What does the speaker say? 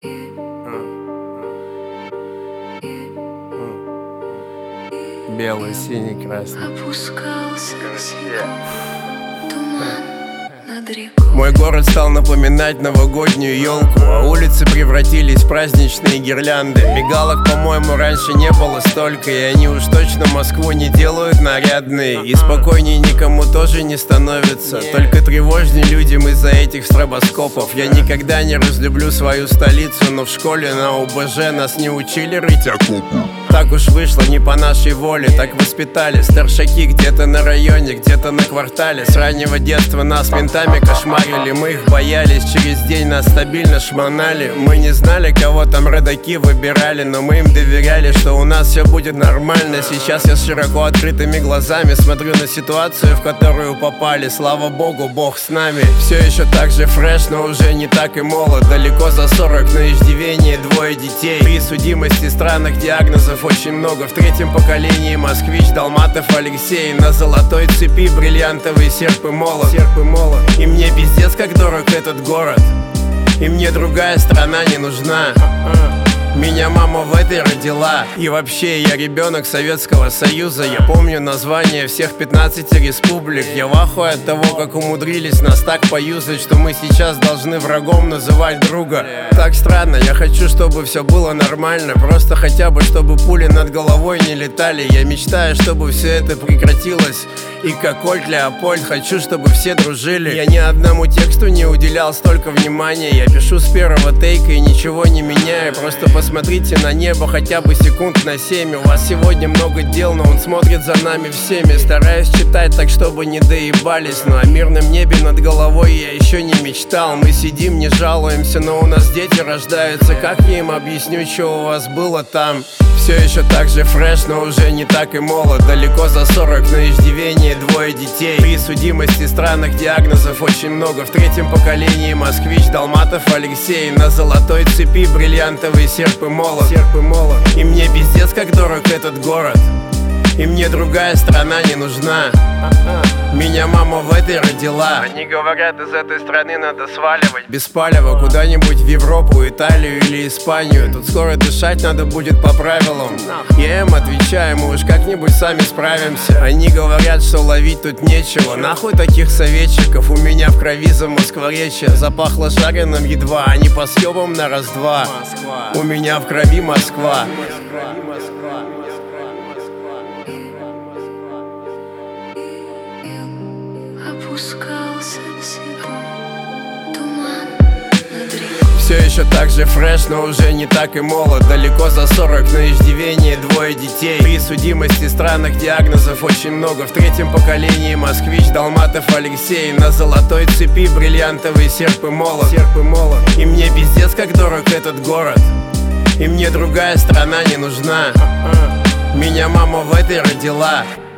Белый, синий, красный. Опускался туман над рекой. Мой город стал напоминать новогоднюю елку, а улицы превратились в праздничные гирлянды. Мигалок, по-моему, раньше не было столько, и они уж точно Москву не делают нарядной. И спокойней никому тоже не становится, только тревожнее людям из-за этих стробоскопов. Я никогда не разлюблю свою столицу, но в школе на ОБЖ нас не учили рыть окопы. Так уж вышло, не по нашей воле, так воспитали старшаки где-то на районе, где-то на квартале. С раннего детства нас ментами кошмарили, мы их боялись, через день нас стабильно шмонали. Мы не знали, кого там родаки выбирали, но мы им доверяли, что у нас все будет нормально. Сейчас я с широко открытыми глазами смотрю на ситуацию, в которую попали. Слава богу, Бог с нами. Все еще так же фреш, но уже не так и молод. Далеко за 40, на иждивении двое детей. При судимости странных диагнозов очень много. В третьем поколении москвич, Долматов Алексей. На золотой цепи бриллиантовый серп и молот. И мне пиздец как дорог этот город, и мне другая страна не нужна. Меня мама в этой родила. И вообще я ребенок Советского Союза. Я помню название всех 15 республик. Я в ахуе от того, как умудрились нас так поюзать, что мы сейчас должны врагом называть друга. Так странно, я хочу, чтобы все было нормально. Просто хотя бы, чтобы пули над головой не летали. Я мечтаю, чтобы все это прекратилось. И как Ольд Леопольд, хочу, чтобы все дружили. Я ни одному тексту не уделял столько внимания. Я пишу с первого тейка и ничего не меняю. Просто посмотрите на небо хотя бы секунд на 7. У вас сегодня много дел, но он смотрит за нами всеми. Стараюсь читать так, чтобы не доебались, но о мирном небе над головой я еще не мечтал. Мы сидим, не жалуемся, но у нас дети рождаются. Как я им объясню, что у вас было там? Все еще так же фреш, но уже не так и молод. Далеко за 40, на иждивении двое детей. При судимости странных диагнозов очень много. В третьем поколении москвич, Долматов Алексей. На золотой цепи бриллиантовый серп и молот. И мне пиздец как дорог этот город, и мне другая страна не нужна. Меня мама в этой родила. Они говорят, из этой страны надо сваливать без палева куда-нибудь в Европу, Италию или Испанию. Тут скоро дышать надо будет по правилам. Я им отвечаю, мы уж как-нибудь сами справимся. Они говорят, что ловить тут нечего. Нахуй таких советчиков, у меня в крови за москворечье. Запахло жареным едва, а не по съебам на раз-два. У меня в крови Москва. Опускался туман над рекой. Все еще так же фреш, но уже не так и молод. Далеко за 40, на иждивении двое детей. При судимости странных диагнозов очень много. В третьем поколении москвич, Долматов Алексей. На золотой цепи бриллиантовый серп и молот. И мне пиздец как дорог этот город, и мне другая страна не нужна. Меня мама в этой родила.